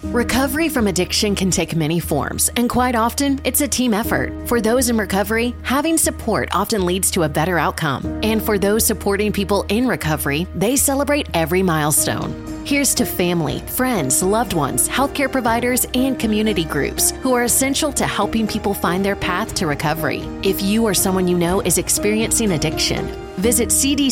Recovery from addiction can take many forms, and quite often, it's a team effort. For those in recovery, having support often leads to a better outcome. And for those supporting people in recovery, they celebrate every milestone. Here's to family, friends, loved ones, healthcare providers, and community groups who are essential to helping people find their path to recovery. If you or someone you know is experiencing addiction, visit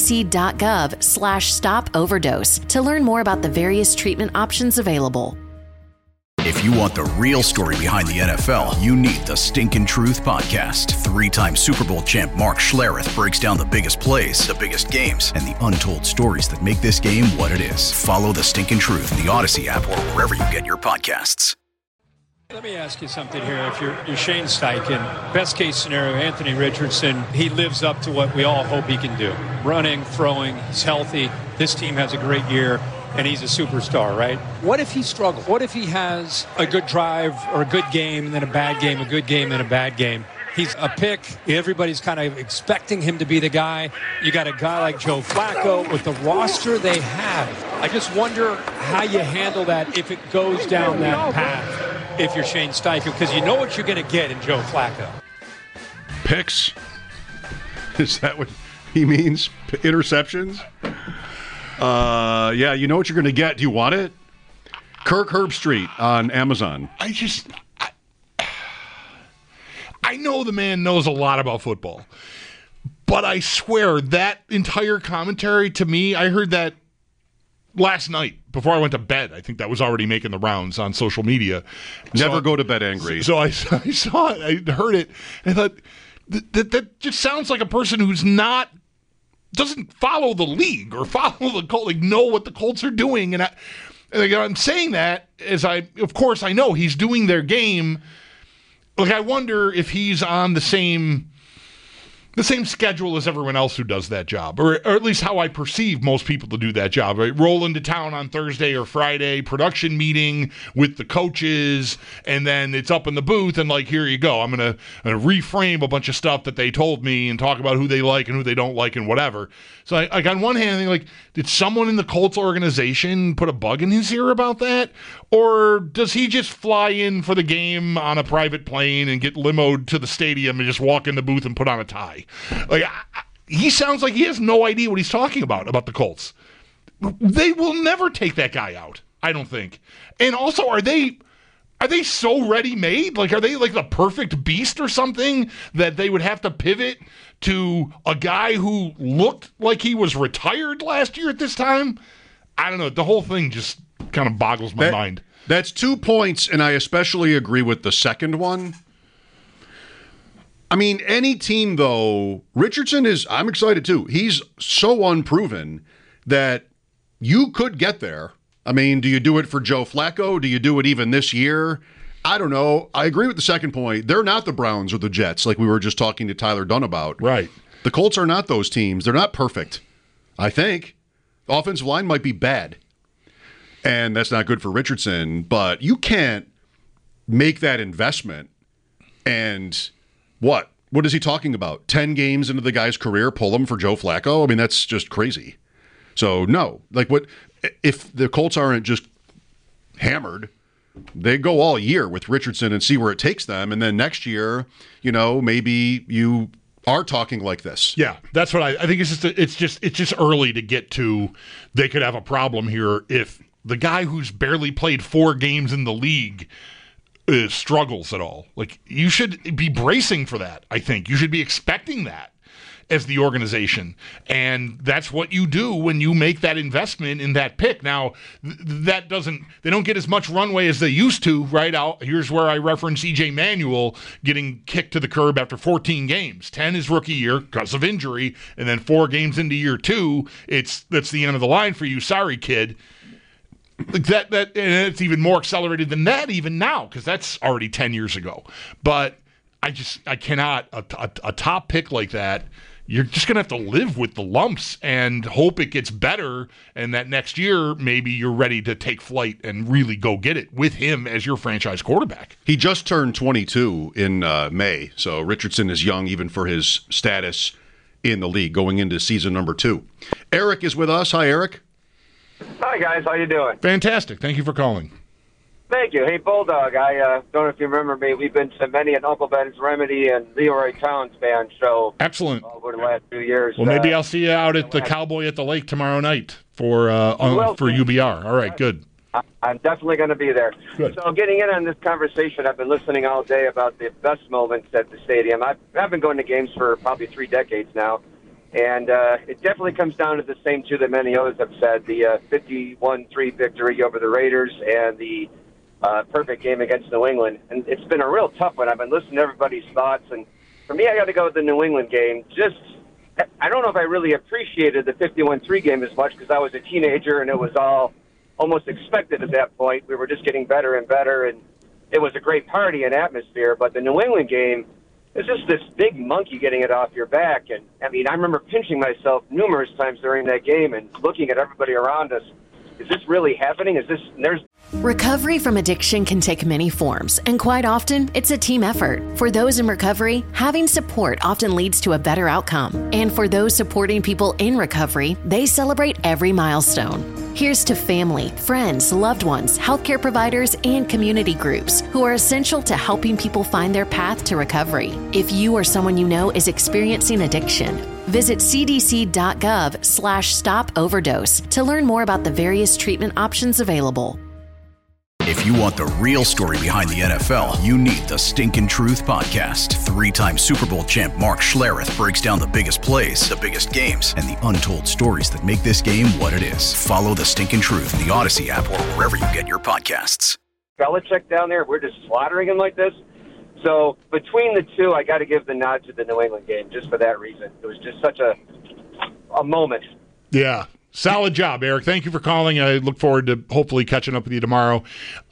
cdc.gov/stop-overdose to learn more about the various treatment options available. If you want the real story behind the NFL, you need the Stinkin' Truth Podcast. 3-time Super Bowl champ Mark Schlereth breaks down the biggest plays, the biggest games, and the untold stories that make this game what it is. Follow the Stinkin' Truth in the Odyssey app or wherever you get your podcasts. Let me ask you something here. If you're Shane Steichen, best case scenario, Anthony Richardson, he lives up to what we all hope he can do. Running, throwing, he's healthy. This team has a great year. And he's a superstar, right? What if he struggles? What if he has a good drive or a good game and then a bad game, a good game and a bad game? He's a pick. Everybody's kind of expecting him to be the guy. You got a guy like Joe Flacco with the roster they have. I just wonder how you handle that if it goes down that path if you're Shane Steichen, because you know what you're going to get in Joe Flacco. Picks? Is that what he means? Interceptions? Yeah, you know what you're going to get. Do you want it? Kirk Herbstreit on Amazon. I know the man knows a lot about football, but I swear that entire commentary to me, I heard that last night before I went to bed. I think that was already making the rounds on social media. Never go to bed angry. So I saw it, I heard it, and I thought, that just sounds like a person who's doesn't follow the league or follow the Colts, like know what the Colts are doing. And I'm saying that as of course I know he's doing their game. Like, I wonder if he's on the same schedule as everyone else who does that job, or at least how I perceive most people to do that job. Right? Roll into town on Thursday or Friday, production meeting with the coaches, and then it's up in the booth, and like, here you go. I'm gonna reframe a bunch of stuff that they told me and talk about who they like and who they don't like and whatever. So, like, on one hand, I think, like, did someone in the Colts organization put a bug in his ear about that, or does he just fly in for the game on a private plane and get limoed to the stadium and just walk in the booth and put on a tie? Like, he sounds like he has no idea what he's talking about the Colts. They will never take that guy out, I don't think. And also, are they so ready-made? Like, are they like the perfect beast or something that they would have to pivot to a guy who looked like he was retired last year at this time? I don't know. The whole thing just kind of boggles my mind. That's 2 points, and I especially agree with the second one. I mean, any team, though, Richardson I'm excited too. He's so unproven that you could get there. I mean, do you do it for Joe Flacco? Do you do it even this year? I don't know. I agree with the second point. They're not the Browns or the Jets, like we were just talking to Tyler Dunn about. Right. The Colts are not those teams. They're not perfect, I think. The offensive line might be bad, and that's not good for Richardson, but you can't make that investment and what? What is he talking about? 10 games into the guy's career, pull him for Joe Flacco? I mean, that's just crazy. So, no. Like, what if the Colts aren't just hammered, they go all year with Richardson and see where it takes them, and then next year, maybe you are talking like this. Yeah, that's what I think. It's just early to get to. They could have a problem here if the guy who's barely played 4 games in the league struggles at all. Like, you should be bracing for that. I think you should be expecting that as the organization, and that's what you do when you make that investment in that pick. Now, they don't get as much runway as they used to, right? Here's where I reference EJ Manuel getting kicked to the curb after 14 games. 10 is rookie year because of injury, and then 4 games into year 2, that's the end of the line for you. Sorry, kid. Like that, and it's even more accelerated than that even now, because that's already 10 years ago. But I cannot, a top pick like that, you're just going to have to live with the lumps and hope it gets better, and that next year maybe you're ready to take flight and really go get it with him as your franchise quarterback. He just turned 22 in May, so Richardson is young even for his status in the league going into season number 2. Eric is with us. Hi, Eric. Hi, guys. How you doing? Fantastic. Thank you for calling. Thank you. Hey, Bulldog, I don't know if you remember me. We've been to many an Uncle Ben's Remedy and Leroy Towns band show. Excellent. Over the last few years. Well, maybe I'll see you out at the Cowboy at the Lake tomorrow night for UBR. All right, good. I'm definitely going to be there. Good. So getting in on this conversation, I've been listening all day about the best moments at the stadium. I've been going to games for probably 3 decades now, and it definitely comes down to the same two that many others have said, the 51-3 victory over the Raiders and the perfect game against New England. And it's been a real tough one. I've been listening to everybody's thoughts, and for me, I got to go with the New England game. I don't know if I really appreciated the 51-3 game as much because I was a teenager and it was all almost expected at that point. We were just getting better and better, and it was a great party and atmosphere. But the New England game is just this big monkey getting it off your back. And, I mean, I remember pinching myself numerous times during that game and looking at everybody around us. Is this really happening? Recovery from addiction can take many forms, and quite often, it's a team effort. For those in recovery, having support often leads to a better outcome. And for those supporting people in recovery, they celebrate every milestone. Here's to family, friends, loved ones, healthcare providers, and community groups who are essential to helping people find their path to recovery. If you or someone you know is experiencing addiction, visit cdc.gov/stop-overdose to learn more about the various treatment options available. If you want the real story behind the NFL, you need the Stinkin' Truth Podcast. 3-time Super Bowl champ Mark Schlereth breaks down the biggest plays, the biggest games, and the untold stories that make this game what it is. Follow the Stinkin' Truth in the Odyssey app or wherever you get your podcasts. Belichick down there, we're just slaughtering him like this. So between the two, I got to give the nod to the New England game just for that reason. It was just such a moment. Yeah. Solid job, Eric. Thank you for calling. I look forward to hopefully catching up with you tomorrow.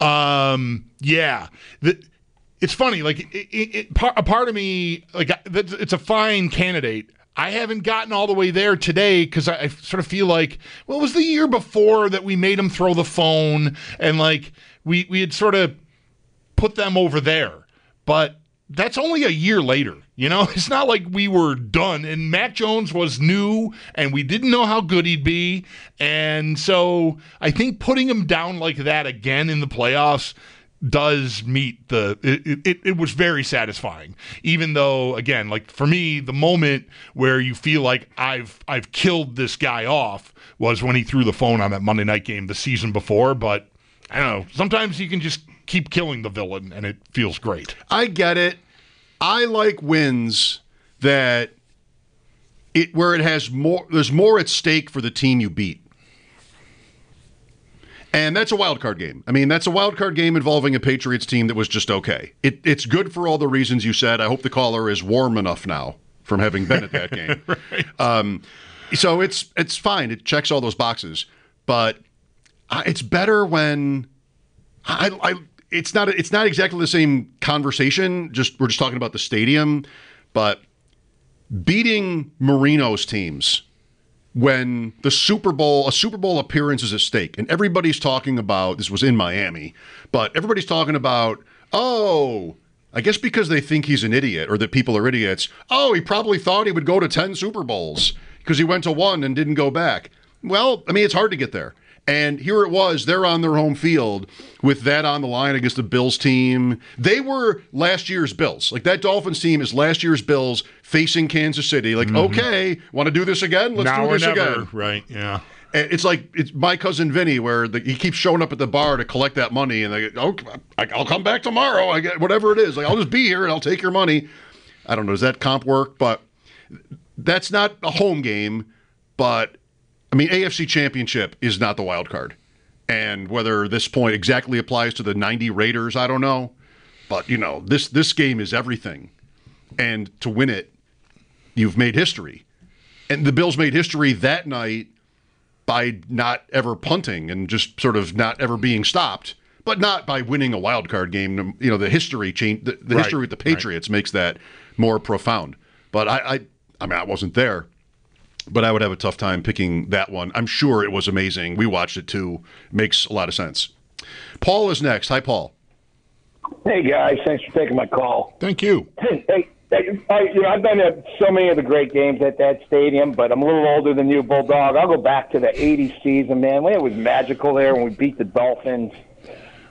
It's funny. Like, a part of me, like, it's a fine candidate. I haven't gotten all the way there today because I sort of feel like, well, it was the year before that we made him throw the phone, and like we had sort of put them over there. But that's only a year later. You know, it's not like we were done. And Mac Jones was new, and we didn't know how good he'd be. And so I think putting him down like that again in the playoffs does meet it was very satisfying. Even though, again, like for me, the moment where you feel like I've killed this guy off was when he threw the phone on that Monday night game the season before. But I don't know. Sometimes you can just keep killing the villain, and it feels great. I get it. I like wins where it has more. There's more at stake for the team you beat, and that's a wild card game. I mean, that's a wild card game involving a Patriots team that was just okay. It's good for all the reasons you said. I hope the caller is warm enough now from having been at that game. Right. So it's fine. It checks all those boxes, but it's better when It's not exactly the same conversation. We're just talking about the stadium, but beating Marino's teams when a Super Bowl appearance is at stake, and everybody's talking about, this was in Miami, but everybody's talking about, I guess because they think he's an idiot or that people are idiots. He probably thought he would go to 10 Super Bowls because he went to 1 and didn't go back. Well, I mean, it's hard to get there. And here it was, they're on their home field with that on the line against the Bills team. They were last year's Bills. Like, that Dolphins team is last year's Bills facing Kansas City. Like, okay, want to do this again? Let's do this again. Right, yeah. And it's like, it's My Cousin Vinny, where he keeps showing up at the bar to collect that money, and they go, I'll come back tomorrow. I get whatever it is. Like, I'll just be here and I'll take your money. I don't know, does that comp work? But that's not a home game, but I mean, AFC Championship is not the wild card. And whether this point exactly applies to the 90 Raiders, I don't know. But, you know, this game is everything. And to win it, you've made history. And the Bills made history that night by not ever punting and just sort of not ever being stopped, but not by winning a wild card game. You know, the history change, the history with the Patriots makes that more profound. But I mean, I wasn't there. But I would have a tough time picking that one. I'm sure it was amazing. We watched it too. Makes a lot of sense. Paul is next. Hi, Paul. Hey, guys. Thanks for taking my call. Thank you. Hey, I've been at so many of the great games at that stadium, but I'm a little older than you, Bulldog. I'll go back to the 80s season, man. It was magical there when we beat the Dolphins.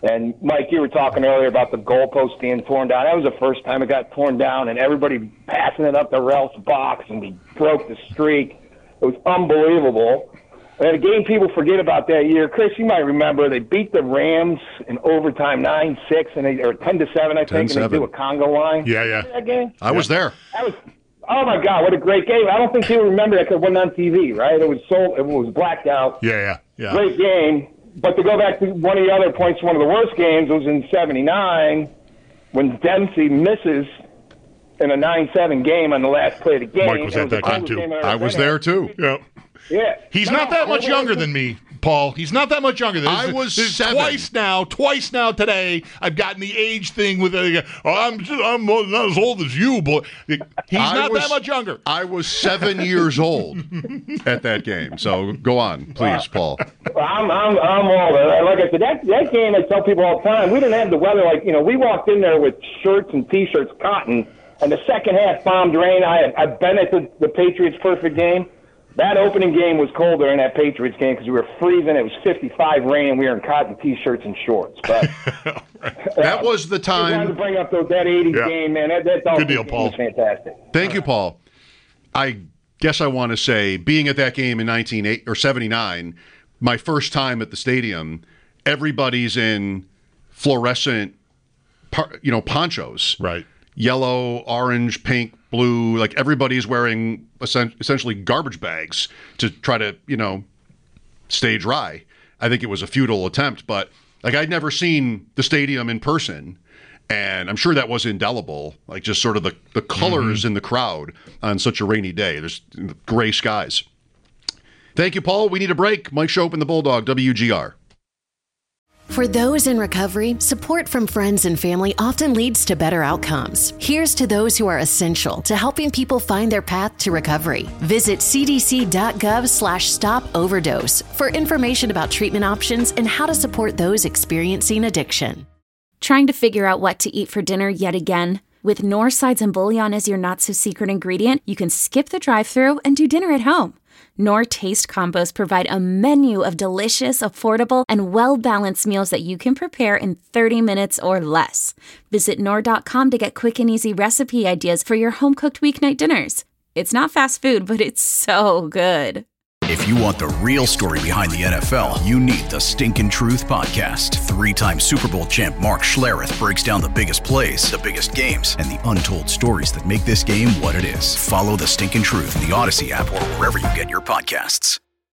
And Mike, you were talking earlier about the goalpost being torn down. That was the first time it got torn down, and everybody passing it up to Ralph's box, and we broke the streak. It was unbelievable. And a game people forget about that year, Chris, you might remember, they beat the Rams in overtime 9-6, or 10-7, I think, and they do a Congo line. Yeah. That game? I was there. Oh my God, what a great game! I don't think people remember that because it wasn't on TV, right? It was blacked out. Yeah. Great game. But to go back to one of the other points, one of the worst games was in '79 when Dempsey misses in a 9-7 game on the last play of the game. Mike was at that game too. I was there too. Yeah. He's not that much younger than me, Paul. He's not that much younger than me. I was 7. Twice now today. I've gotten the age thing with I'm not as old as you, but he's not that much younger. I was 7 years old at that game. So go on, please, Paul. I'm old. Like I said, that game, I tell people all the time, we didn't have the weather. We walked in there with shirts and T-shirts, cotton, and the second half bombed rain. I've been at the Patriots' perfect game. That opening game was colder in that Patriots game because we were freezing. It was 55 rain. We were in cotton T-shirts and shorts. But that was the time. I wanted to bring up that 80s game, man. That good deal, Paul. Was fantastic. Thank you, Paul. I guess I want to say, being at that game in 79, my first time at the stadium, everybody's in fluorescent, ponchos. Right. Yellow, orange, pink, blue, like everybody's wearing essentially garbage bags to try to, stay dry. I think it was a futile attempt, but I'd never seen the stadium in person, and I'm sure that was indelible, just sort of the colors in the crowd on such a rainy day. There's gray skies. Thank you, Paul. We need a break. Mike Schopp and the Bulldog, WGR. For those in recovery, support from friends and family often leads to better outcomes. Here's to those who are essential to helping people find their path to recovery. Visit cdc.gov/stop-overdose for information about treatment options and how to support those experiencing addiction. Trying to figure out what to eat for dinner yet again? With Knorr sides and bouillon as your not-so-secret ingredient, you can skip the drive-thru and do dinner at home. Knorr Taste Combos provide a menu of delicious, affordable, and well-balanced meals that you can prepare in 30 minutes or less. Visit Knorr.com to get quick and easy recipe ideas for your home-cooked weeknight dinners. It's not fast food, but it's so good. If you want the real story behind the NFL, you need the Stinkin' Truth Podcast. 3-time Super Bowl champ Mark Schlereth breaks down the biggest plays, the biggest games, and the untold stories that make this game what it is. Follow the Stinkin' Truth in the Odyssey app or wherever you get your podcasts.